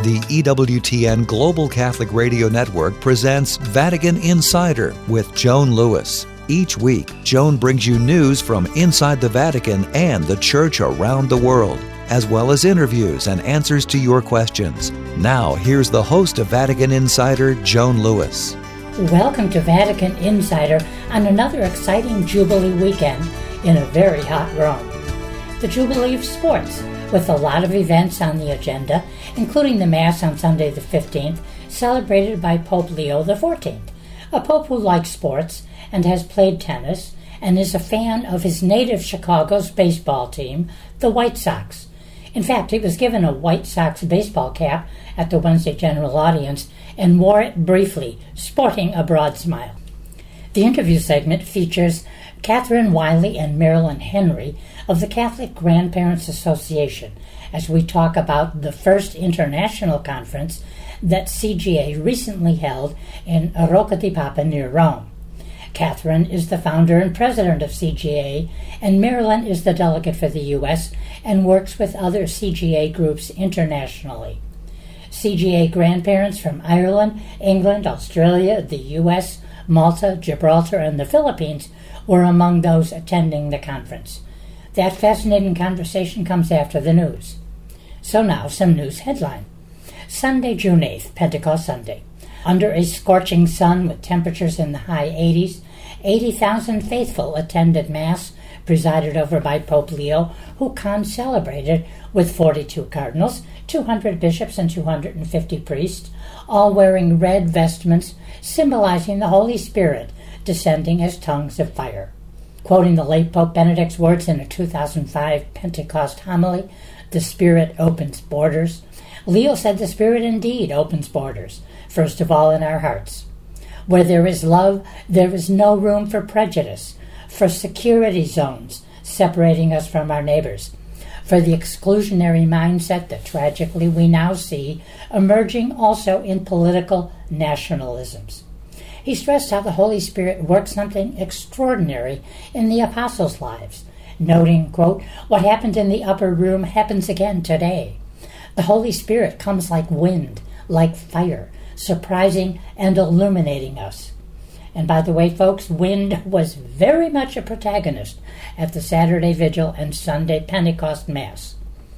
The EWTN Global Catholic Radio Network presents Vatican Insider with Joan Lewis. Each week, Joan brings you news from inside the Vatican and the Church around the world, as well as interviews and answers to your questions. Now, here's the host of Vatican Insider, Joan Lewis. Welcome to Vatican Insider on another exciting Jubilee weekend in a very hot Rome. The Jubilee of Sports, with a lot of events on the agenda, including the Mass on Sunday the 15th, celebrated by Pope Leo XIV, a pope who likes sports and has played tennis and is a fan of his native Chicago's baseball team, the White Sox. In fact, he was given a White Sox baseball cap at the Wednesday general audience and wore it briefly, sporting a broad smile. The interview segment features Catherine Wiley and Marilyn Henry of the Catholic Grandparents Association as we talk about the first international conference that CGA recently held in Rocca di Papa near Rome. Catherine is the founder and president of CGA, and Marilyn is the delegate for the U.S. and works with other CGA groups internationally. CGA grandparents from Ireland, England, Australia, the U.S., Malta, Gibraltar, and the Philippines were among those attending the conference. That fascinating conversation comes after the news. So now, some news headline. Sunday, June 8th, Pentecost Sunday. Under a scorching sun with temperatures in the high 80s, 80,000 faithful attended Mass, presided over by Pope Leo, who celebrated with 42 cardinals, 200 bishops, and 250 priests, all wearing red vestments symbolizing the Holy Spirit descending as tongues of fire. Quoting the late Pope Benedict's words in a 2005 Pentecost homily, "The Spirit opens borders," Leo said the Spirit indeed opens borders, first of all in our hearts. Where there is love, there is no room for prejudice, for security zones separating us from our neighbors, for the exclusionary mindset that tragically we now see emerging also in political nationalisms. He stressed how the Holy Spirit worked something extraordinary in the apostles' lives, noting, quote, "What happened in the upper room happens again today. The Holy Spirit comes like wind, like fire, surprising and illuminating us." And by the way, folks, wind was very much a protagonist at the Saturday Vigil and Sunday Pentecost Mass.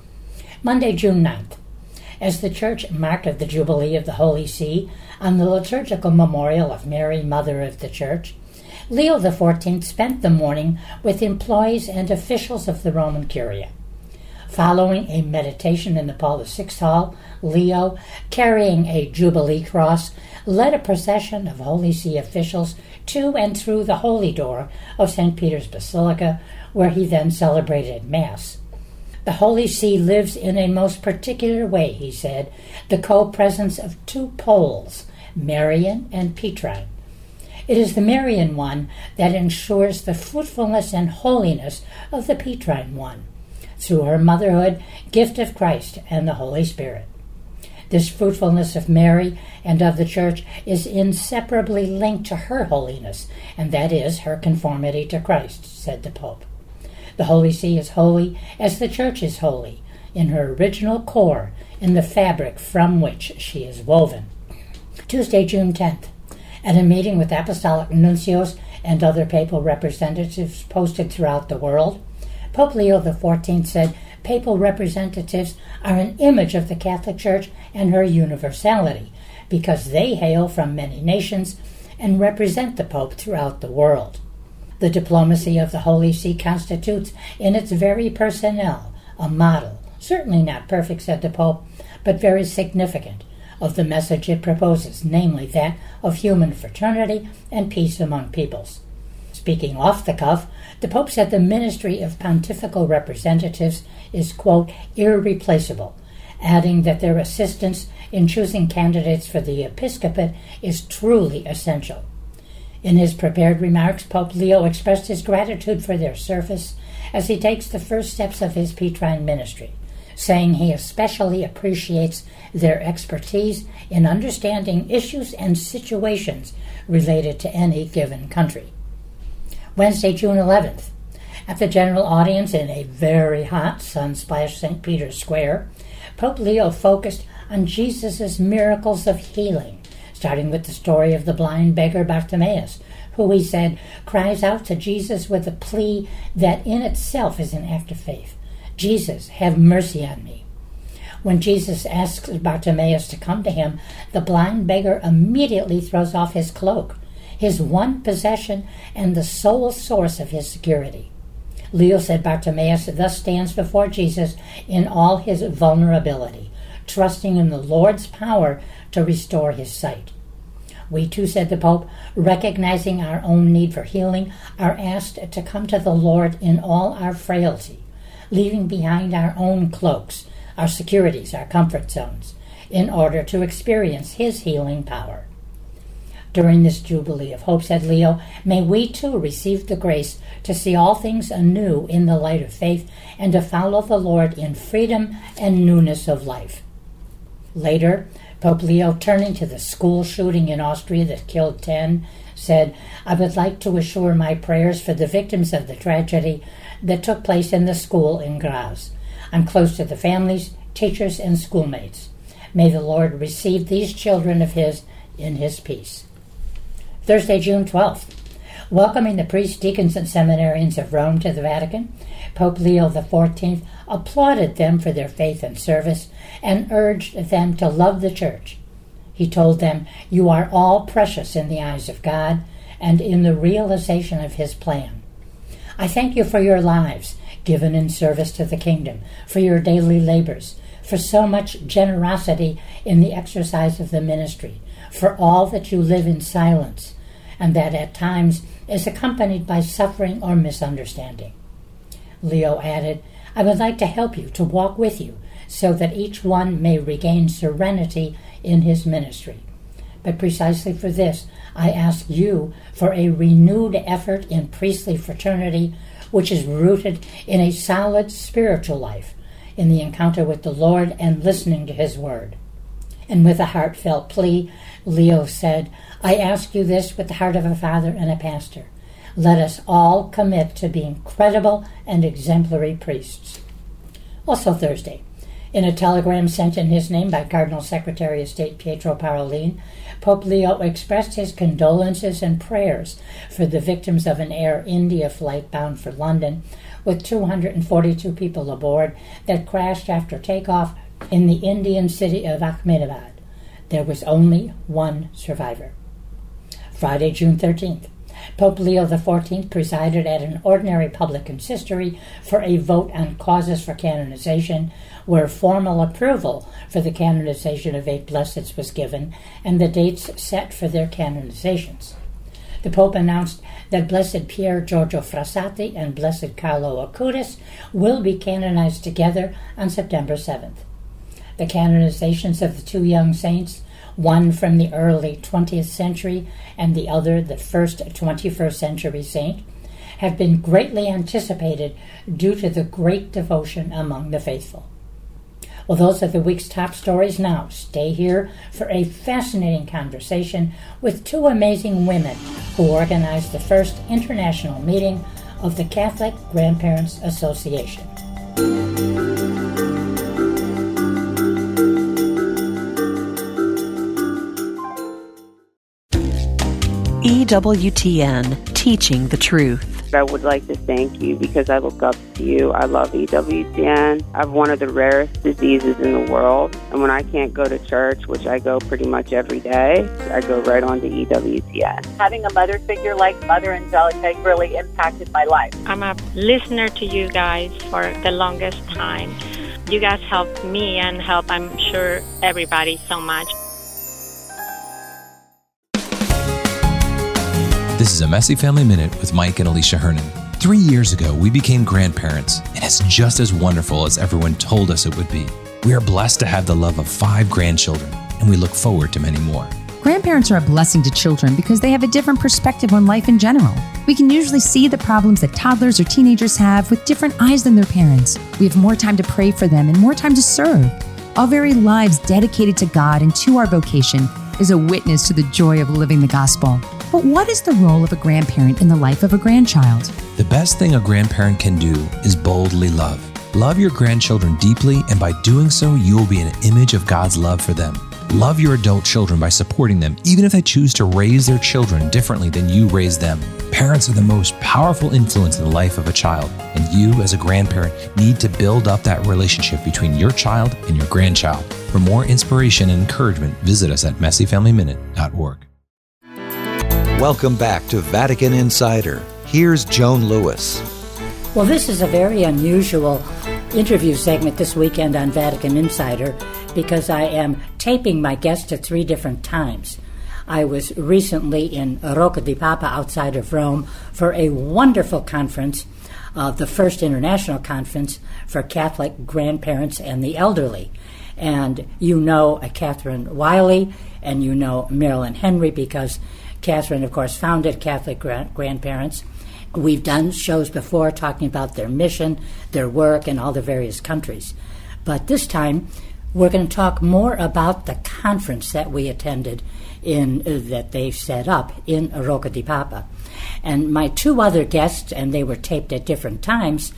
Monday, June 9th. As the Church marked the Jubilee of the Holy See on the liturgical memorial of Mary, Mother of the Church, Leo XIV spent the morning with employees and officials of the Roman Curia. Following a meditation in the Paul VI Hall, Leo, carrying a Jubilee cross, led a procession of Holy See officials to and through the Holy Door of St. Peter's Basilica, where he then celebrated Mass. "The Holy See lives in a most particular way," he said, "the co-presence of two poles, Marian and Petrine. It is the Marian one that ensures the fruitfulness and holiness of the Petrine one, through her motherhood, gift of Christ and the Holy Spirit. This fruitfulness of Mary and of the Church is inseparably linked to her holiness, and that is her conformity to Christ," said the Pope. "The Holy See is holy as the Church is holy, in her original core, in the fabric from which she is woven." Tuesday, June 10th. At a meeting with apostolic nuncios and other papal representatives posted throughout the world, Pope Leo XIV said papal representatives are an image of the Catholic Church and her universality, because they hail from many nations and represent the Pope throughout the world. The diplomacy of the Holy See constitutes, in its very personnel, a model, certainly not perfect, said the Pope, but very significant, of the message it proposes, namely that of human fraternity and peace among peoples. Speaking off the cuff, the Pope said the ministry of pontifical representatives is, quote, "irreplaceable," adding that their assistance in choosing candidates for the episcopate is truly essential. In his prepared remarks, Pope Leo expressed his gratitude for their service as he takes the first steps of his Petrine ministry, saying he especially appreciates their expertise in understanding issues and situations related to any given country. Wednesday, June 11th. At the general audience in a very hot, sun-splashed St. Peter's Square, Pope Leo focused on Jesus' miracles of healing, starting with the story of the blind beggar Bartimaeus, who, he said, cries out to Jesus with a plea that in itself is an act of faith. Jesus, have mercy on me. When Jesus asks Bartimaeus to come to him, the blind beggar immediately throws off his cloak, his one possession and the sole source of his security. Leo said Bartimaeus thus stands before Jesus in all his vulnerability, trusting in the Lord's power to restore his sight. We too, said the Pope, recognizing our own need for healing, are asked to come to the Lord in all our frailty, leaving behind our own cloaks, our securities, our comfort zones, in order to experience his healing power. During this Jubilee of Hope, said Leo, may we too receive the grace to see all things anew in the light of faith and to follow the Lord in freedom and newness of life. Later, Pope Leo, turning to the school shooting in Austria that killed 10, said, I would like to assure my prayers for the victims of the tragedy that took place in the school in Graz. I'm close to the families, teachers, and schoolmates. May the Lord receive these children of his in his peace. Thursday, June 12th. Welcoming the priests, deacons, and seminarians of Rome to the Vatican, Pope Leo XIV applauded them for their faith and service and urged them to love the Church. He told them, you are all precious in the eyes of God and in the realization of his plan. I thank you for your lives given in service to the kingdom, for your daily labors, for so much generosity in the exercise of the ministry, for all that you live in silence, and that at times is accompanied by suffering or misunderstanding. Leo added, I would like to help you, to walk with you, so that each one may regain serenity in his ministry. But precisely for this, I ask you for a renewed effort in priestly fraternity, which is rooted in a solid spiritual life, in the encounter with the Lord and listening to his word. And with a heartfelt plea, Leo said, I ask you this with the heart of a father and a pastor. Let us all commit to being credible and exemplary priests. Also Thursday, in a telegram sent in his name by Cardinal Secretary of State Pietro Parolin, Pope Leo expressed his condolences and prayers for the victims of an Air India flight bound for London with 242 people aboard that crashed after takeoff in the Indian city of Ahmedabad. There was only one survivor. Friday, June 13th. Pope Leo XIV presided at an ordinary public consistory for a vote on causes for canonization, where formal approval for the canonization of 8 blesseds was given and the dates set for their canonizations. The Pope announced that Blessed Pier Giorgio Frassati and Blessed Carlo Acutis will be canonized together on September 7th. The canonizations of the 2 young saints, one from the early 20th century and the other the first 21st century saint, have been greatly anticipated due to the great devotion among the faithful. Well, those are the week's top stories. Now, stay here for a fascinating conversation with 2 amazing women who organized the first international meeting of the Catholic Grandparents Association. EWTN, Teaching the Truth. I would like to thank you because I look up to you. I love EWTN. I have one of the rarest diseases in the world. And when I can't go to church, which I go pretty much every day, I go right on to EWTN. Having a mother figure like Mother Angelica really impacted my life. I'm a listener to you guys for the longest time. You guys helped me and help, I'm sure, everybody so much. This is a Messy Family Minute with Mike and Alicia Hernan. 3 years ago, we became grandparents, and it's just as wonderful as everyone told us it would be. We are blessed to have the love of 5 grandchildren, and we look forward to many more. Grandparents are a blessing to children because they have a different perspective on life in general. We can usually see the problems that toddlers or teenagers have with different eyes than their parents. We have more time to pray for them and more time to serve. Our very lives dedicated to God and to our vocation is a witness to the joy of living the gospel. But what is the role of a grandparent in the life of a grandchild? The best thing a grandparent can do is boldly love. Love your grandchildren deeply, and by doing so, you will be an image of God's love for them. Love your adult children by supporting them, even if they choose to raise their children differently than you raised them. Parents are the most powerful influence in the life of a child, and you, as a grandparent, need to build up that relationship between your child and your grandchild. For more inspiration and encouragement, visit us at messyfamilyminute.org. Welcome back to Vatican Insider. Here's Joan Lewis. Well, this is a very unusual interview segment this weekend on Vatican Insider because I am taping my guests at 3 different times. I was recently in Rocca di Papa outside of Rome for a wonderful conference, the first international conference for Catholic grandparents and the elderly. And you know Catherine Wiley and you know Marilyn Henry because Catherine, of course, founded Catholic Grandparents. We've done shows before talking about their mission, their work, and all the various countries. But this time, we're going to talk more about the conference that we attended that they've set up in Rocca di Papa. And my 2 other guests, and they were taped at different times,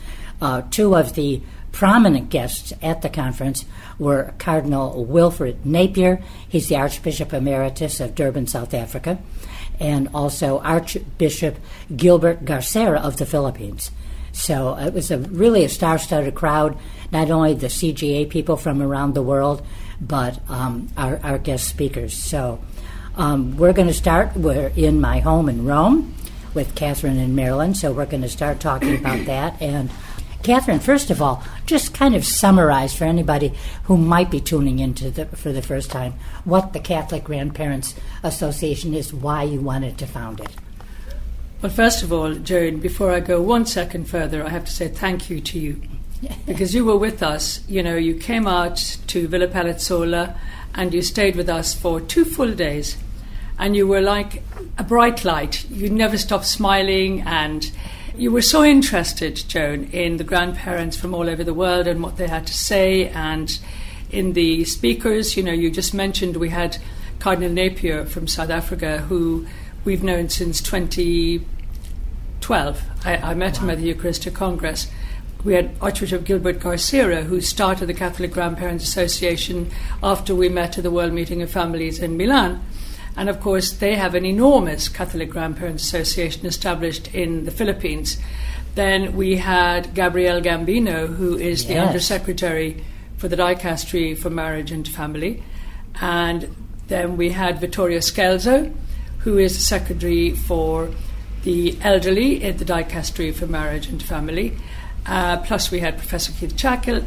2 of the prominent guests at the conference were Cardinal Wilfred Napier. He's the Archbishop Emeritus of Durban, South Africa, and also Archbishop Gilbert Garcera of the Philippines. So it was really a star-studded crowd, not only the CGA people from around the world, but our guest speakers. So we're going to start. We're in my home in Rome with Catherine and Marilyn, so we're going to start talking about that. And Catherine, first of all, just kind of summarize for anybody who might be tuning in for the first time what the Catholic Grandparents Association is, why you wanted to found it. Well, first of all, Joan, before I go 1 second further, I have to say thank you to you. Because you were with us. You know, you came out to Villa Palazzola and you stayed with us for 2 full days. And you were like a bright light. You never stopped smiling, and you were so interested, Joan, in the grandparents from all over the world and what they had to say, and in the speakers. You know, you just mentioned we had Cardinal Napier from South Africa, who we've known since 2012. I met him at the Eucharistic Congress. We had Archbishop Gilbert Garcera, who started the Catholic Grandparents Association after we met at the World Meeting of Families in Milan. And of course, they have an enormous Catholic Grandparents Association established in the Philippines. Then we had Gabrielle Gambino, who is the Undersecretary for the Dicastery for Marriage and Family. And then we had Vittorio Scalzo, who is the Secretary for the Elderly at the Dicastery for Marriage and Family. Plus we had Professor Keith Chappell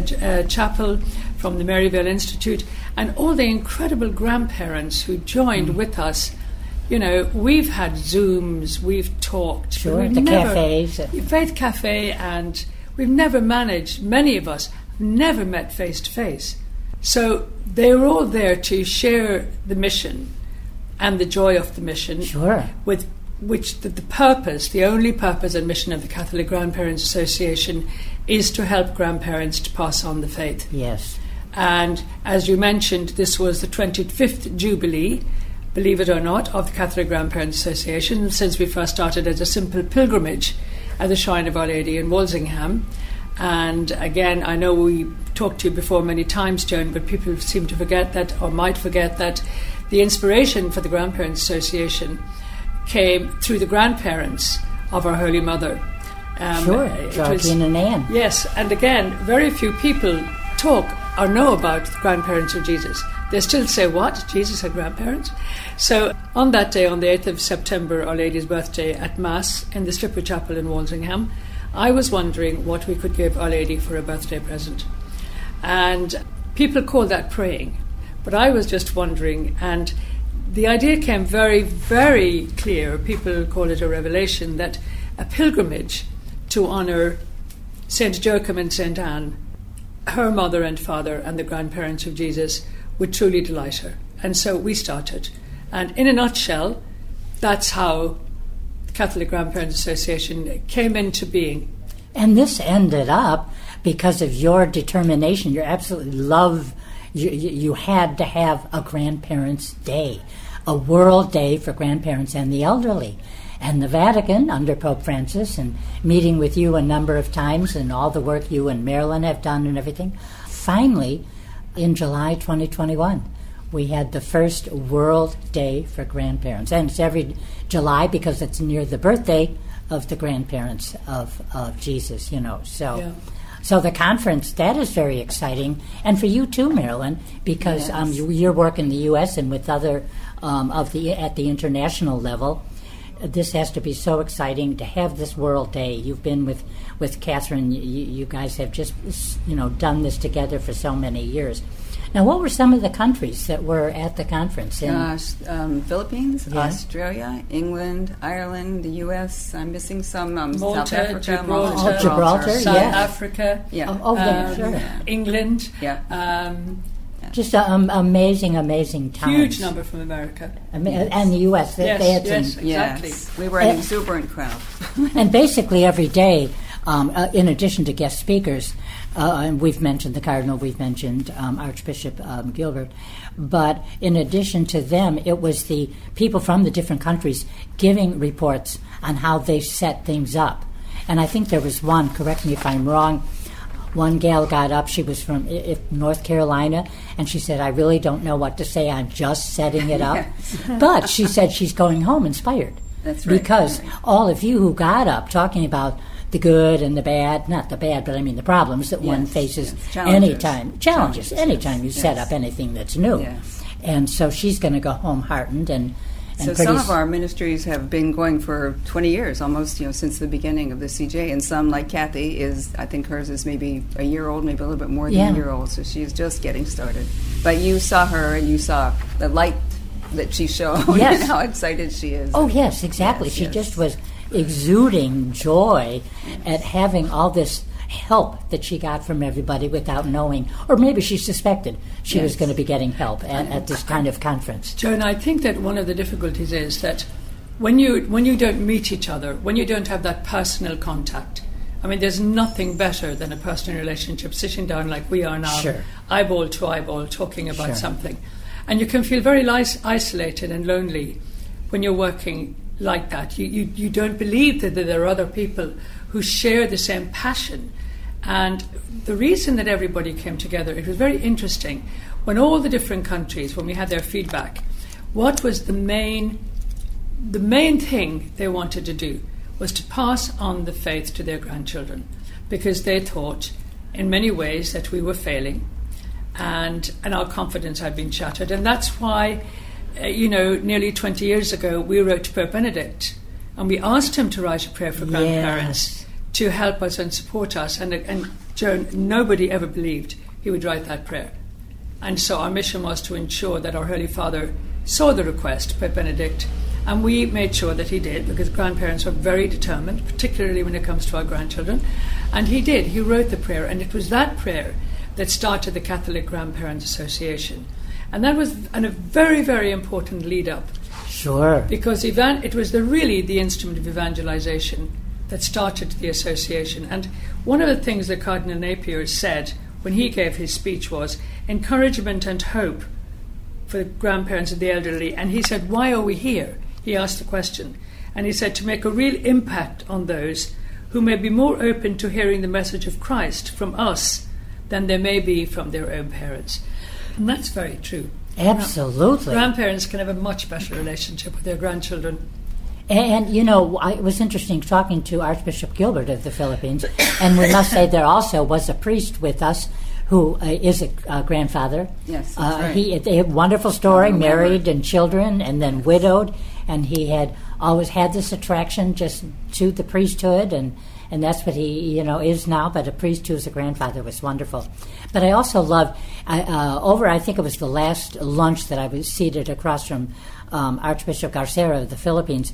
from the Maryvale Institute, and all the incredible grandparents who joined with us. You know, we've had Zooms, we've talked. Sure, the cafes. Faith Cafe, and we've never managed, many of us, never met face to face. So they were all there to share the mission and the joy of the mission. Sure. With which the purpose, the only purpose and mission of the Catholic Grandparents Association is to help grandparents to pass on the faith. Yes. And as you mentioned, this was the 25th Jubilee, believe it or not, of the Catholic Grandparents Association, since we first started as a simple pilgrimage at the Shrine of Our Lady in Walsingham. And again, I know we talked to you before many times, Joan, but people seem to forget that, or might forget that, the inspiration for the Grandparents Association came through the grandparents of our Holy Mother. Sure, Joaquin and Anne. Yes, and again, very few people talk or know about the grandparents of Jesus. They still say, what? Jesus had grandparents? So on that day, on the 8th of September, Our Lady's birthday, at Mass in the Stripper Chapel in Walsingham, I was wondering what we could give Our Lady for a birthday present. And people call that praying. But I was just wondering, and the idea came very, very clear. People call it a revelation, that a pilgrimage to honour St. Joachim and St. Anne, her mother and father and the grandparents of Jesus, would truly delight her. And so we started. And in a nutshell, that's how the Catholic Grandparents Association came into being. And this ended up because of your determination, your absolute love. You had to have a Grandparents' Day. a World Day for Grandparents and the Elderly. And the Vatican, under Pope Francis, and meeting with you a number of times, and all the work you and Marilyn have done and everything, finally, in July 2021, we had the first World Day for Grandparents. And it's every July because it's near the birthday of the grandparents of Jesus, So, Yeah. So the conference, that is very exciting. And for you too, Marilyn, because your work in the U.S. and with other at the international level, this has to be so exciting to have this World Day. You've been with Catherine. You guys have just done this together for so many years. Now, what were some of the countries that were at the conference? Philippines, Yeah. Australia, England, Ireland, the U.S. I'm missing some. Malta, South Africa, Gibraltar, South yeah. Africa, Sure. England. Yeah. Just an amazing times. Huge number from America. And the U.S. They had some, Exactly. Yes, we were an exuberant crowd. And basically every day, in addition to guest speakers, and we've mentioned the Cardinal, we've mentioned Archbishop Gilbert, but in addition to them, it was the people from the different countries giving reports on how they set things up. And I think there was one, correct me if I'm wrong, one gal got up, she was from North Carolina, and she said, I really don't know what to say, I'm just setting it up. Yes. But she said she's going home inspired. That's right. Because all of you who got up talking about the good and the bad, not the bad, but I mean the problems that one faces anytime. Challenges, anytime you set up anything that's new. Yes. And so she's going to go home heartened and so some of our ministries have been going for 20 years, almost, since the beginning of the CJ. And some, like Kathy, I think hers is maybe a year old, maybe a little bit more than a year old. So she's just getting started. But you saw her, and you saw the light that she showed, and how excited she is. Oh, yes, exactly. She just was exuding joy at having all this help that she got from everybody without knowing, or maybe she suspected she was going to be getting help at this kind of conference. Joan, I think that one of the difficulties is that when you don't meet each other, when you don't have that personal contact, I mean, there's nothing better than a personal relationship, sitting down like we are now, eyeball to eyeball, talking about something. And you can feel very isolated and lonely when you're working like that. You don't believe that there are other people who share the same passion. And the reason that everybody came together, it was very interesting. When all the different countries, when we had their feedback, what was the main thing they wanted to do was to pass on the faith to their grandchildren, because they thought in many ways that we were failing and our confidence had been shattered. And that's why, nearly 20 years ago, we wrote to Pope Benedict and we asked him to write a prayer for grandparents to help us and support us. And Joan, nobody ever believed he would write that prayer. And so our mission was to ensure that our Holy Father saw the request, Pope Benedict, and we made sure that he did, because grandparents are very determined, particularly when it comes to our grandchildren. And he did. He wrote the prayer, and it was that prayer that started the Catholic Grandparents Association. And that was a very, very important lead-up. Sure. Because it was really the instrument of evangelization that started the association. And one of the things that Cardinal Napier said when he gave his speech was encouragement and hope for the grandparents and the elderly. And he said, why are we here? He asked the question. And he said, to make a real impact on those who may be more open to hearing the message of Christ from us than they may be from their own parents. And that's very true. Absolutely. Grandparents can have a much better relationship with their grandchildren. And, it was interesting talking to Archbishop Gilbert of the Philippines, and we must say there also was a priest with us who is a grandfather. Yes, that's right. He had a wonderful story, married and children, and then widowed, and he had always had this attraction just to the priesthood, and that's what he, is now, but a priest who was a grandfather was wonderful. But I also loved, I think it was the last lunch that I was seated across from Archbishop Garcera of the Philippines,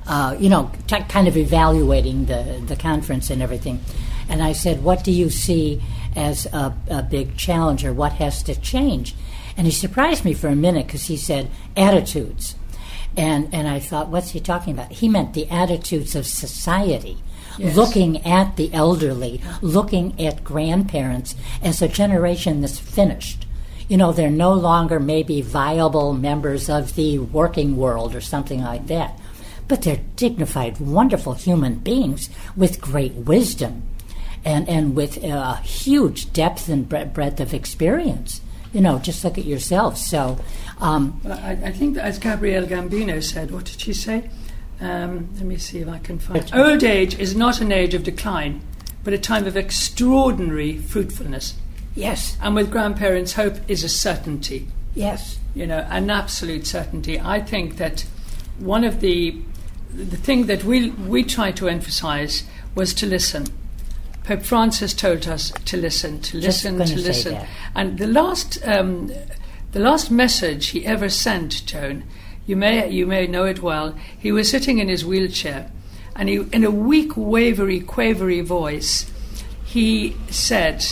kind of evaluating the conference and everything. And I said, what do you see as a big challenge, or what has to change? And he surprised me for a minute, because he said attitudes. And I thought, what's he talking about? He meant the attitudes of society. Yes. Looking at the elderly, looking at grandparents as a generation that's finished. they're no longer maybe viable members of the working world or something like that. But they're dignified, wonderful human beings with great wisdom and with a huge depth and breadth of experience. Just look at yourself. So, I think that as Gabrielle Gambino said, what did she say? Let me see if I can find it. Old age is not an age of decline, but a time of extraordinary fruitfulness. Yes. And with grandparents, hope is a certainty. Yes. An absolute certainty. I think that one of the thing that we try to emphasize was to listen. Pope Francis told us to listen. And the last message he ever sent, Joan, you may know it well. He was sitting in his wheelchair, and he, in a weak, quavery voice, he said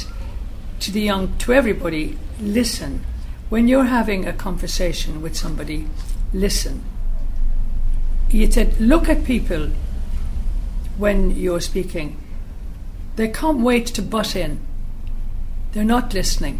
to everybody, listen. When you're having a conversation with somebody, listen. He said, look at people when you're speaking. They can't wait to butt in. They're not listening.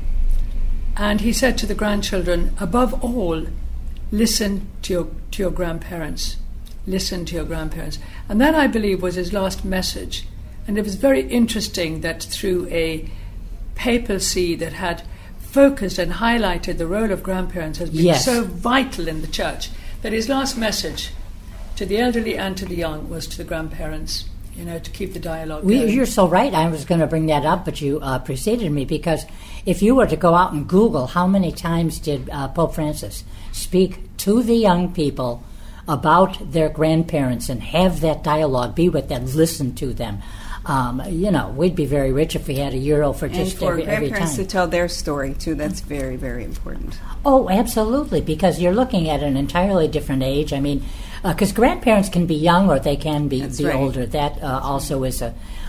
And he said to the grandchildren, above all, listen to your grandparents. Listen to your grandparents. And that, I believe, was his last message. And it was very interesting that through a papal see that had focused and highlighted the role of grandparents has been so vital in the church, that his last message to the elderly and to the young was to the grandparents, to keep the dialogue going. You're so right. I was going to bring that up, but you preceded me, because if you were to go out and Google how many times did Pope Francis speak to the young people about their grandparents and have that dialogue, be with them, listen to them, we'd be very rich if we had €1 for just every time. And for grandparents to tell their story, too, that's very, very important. Oh, absolutely, because you're looking at an entirely different age. I mean, because grandparents can be young or they can be older. That also is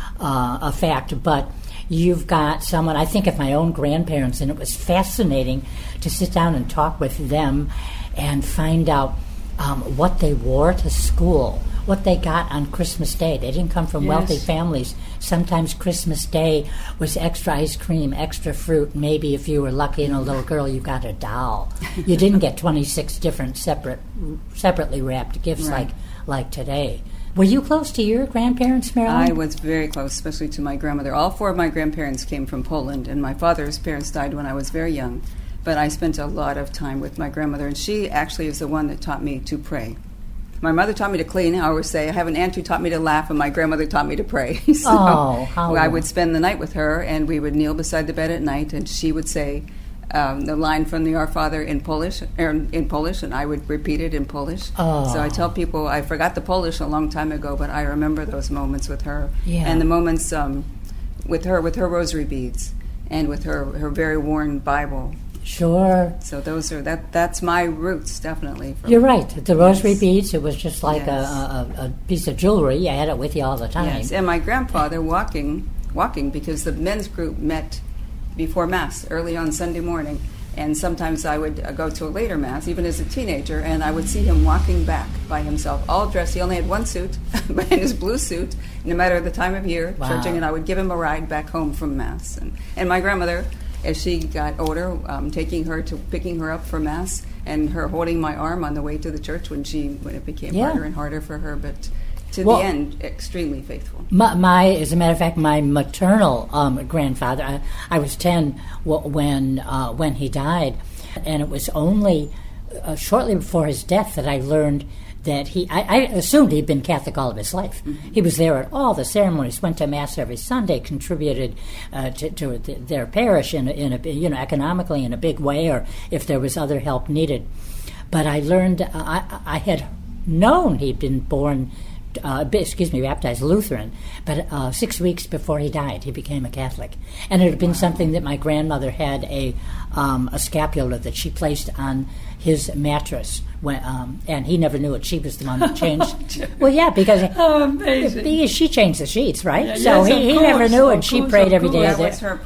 a fact. But you've got someone, I think of my own grandparents, and it was fascinating to sit down and talk with them and find out what they wore to school, what they got on Christmas Day. They didn't come from wealthy families. Sometimes Christmas Day was extra ice cream, extra fruit. Maybe if you were lucky and a little girl, you got a doll. You didn't get 26 different separately wrapped gifts like today. Were you close to your grandparents, Marilyn? I was very close, especially to my grandmother. All 4 of my grandparents came from Poland, and my father's parents died when I was very young. But I spent a lot of time with my grandmother, and she actually is the one that taught me to pray. My mother taught me to clean. I always say I have an aunt who taught me to laugh, and my grandmother taught me to pray. So I would spend the night with her, and we would kneel beside the bed at night, and she would say the line from the Our Father in Polish, and I would repeat it in Polish. So I tell people I forgot the Polish a long time ago, but I remember those moments with her, and the moments with her rosary beads, and with her very worn Bible. Sure. So that's my roots, definitely. You're right. The rosary beads, it was just like a piece of jewelry. You had it with you all the time. Yes, and my grandfather walking because the men's group met before Mass early on Sunday morning. And sometimes I would go to a later Mass, even as a teenager, and I would see him walking back by himself, all dressed. He only had one suit, but in his blue suit, no matter the time of year, churching, and I would give him a ride back home from Mass. And my grandmother, as she got older, picking her up for Mass, and her holding my arm on the way to the church when it became harder and harder for her, but to the end, extremely faithful. As a matter of fact, my maternal grandfather, I was 10 when he died, and it was only shortly before his death that I learned that I assumed he'd been Catholic all of his life. Mm-hmm. He was there at all the ceremonies, went to Mass every Sunday, contributed to their parish in a economically in a big way, or if there was other help needed. But I learned I had known he'd been baptized Lutheran, but 6 weeks before he died, he became a Catholic. And it had been something that my grandmother had a scapular that she placed on his mattress, and he never knew it. She was the one that changed. Well, yeah, because she changed the sheets, right? Yeah, so he never knew it. She prayed every day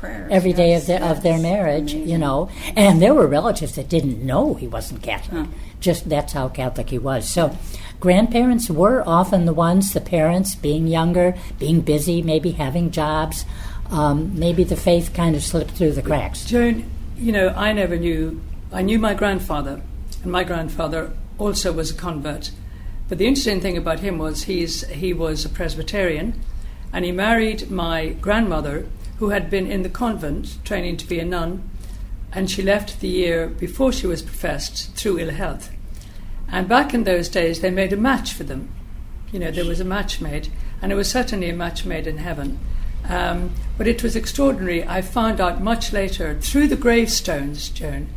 of their marriage, And there were relatives that didn't know he wasn't Catholic. Just that's how Catholic he was. So grandparents were often the ones, the parents being younger, being busy, maybe having jobs. Maybe the faith kind of slipped through the cracks. Joan, I never knew. I knew my grandfather, and my grandfather also was a convert. But the interesting thing about him was he was a Presbyterian, and he married my grandmother, who had been in the convent training to be a nun, and she left the year before she was professed through ill health. And back in those days, they made a match for them. There was a match made, and it was certainly a match made in heaven. But it was extraordinary. I found out much later, through the gravestones, Joan,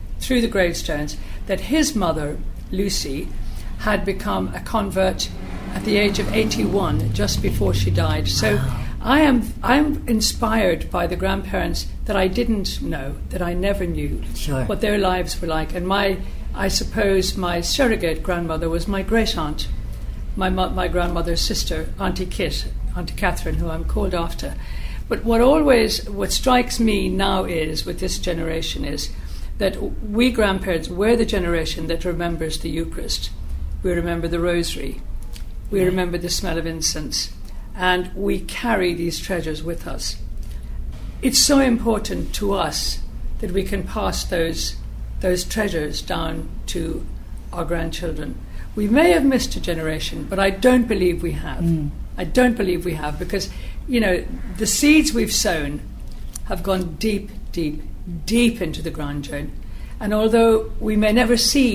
that his mother, Lucy, had become a convert at the age of 81, just before she died. So wow. I'm inspired by the grandparents that I didn't know, that I never knew, sure. what their lives were like. And I suppose my surrogate grandmother was my great-aunt, my grandmother's sister, Auntie Catherine, who I'm called after. But what strikes me now is, with this generation, is that we grandparents, we're the generation that remembers the Eucharist. We remember the Rosary. We remember the smell of incense. And we carry these treasures with us. It's so important to us that we can pass those treasures down to our grandchildren. We may have missed a generation, but I don't believe we have. I don't believe we have, because, the seeds we've sown have gone deep, deep, deep into the ground, Joan. And although we may never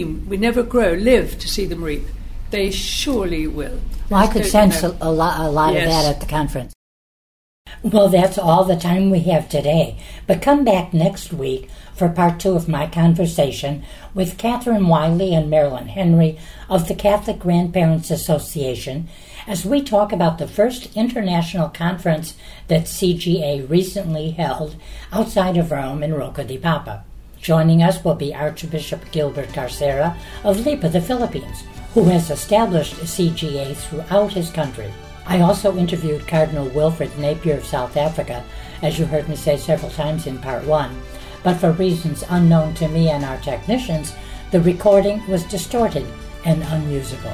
live to see them reap, they surely will. Well, I could sense a lot yes. of that at the conference. Well, that's all the time we have today. But come back next week for part 2 of my conversation with Catherine Wiley and Marilyn Henry of the Catholic Grandparents Association, as we talk about the first international conference that CGA recently held outside of Rome in Rocca di Papa. Joining us will be Archbishop Gilbert Carcera of Lipa, the Philippines, who has established CGA throughout his country. I also interviewed Cardinal Wilfred Napier of South Africa, as you heard me say several times in part 1, but for reasons unknown to me and our technicians, the recording was distorted and unusable.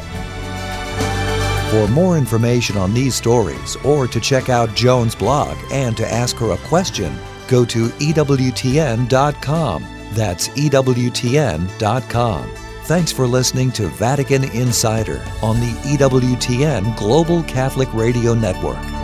For more information on these stories, or to check out Joan's blog and to ask her a question, go to EWTN.com. That's EWTN.com. Thanks for listening to Vatican Insider on the EWTN Global Catholic Radio Network.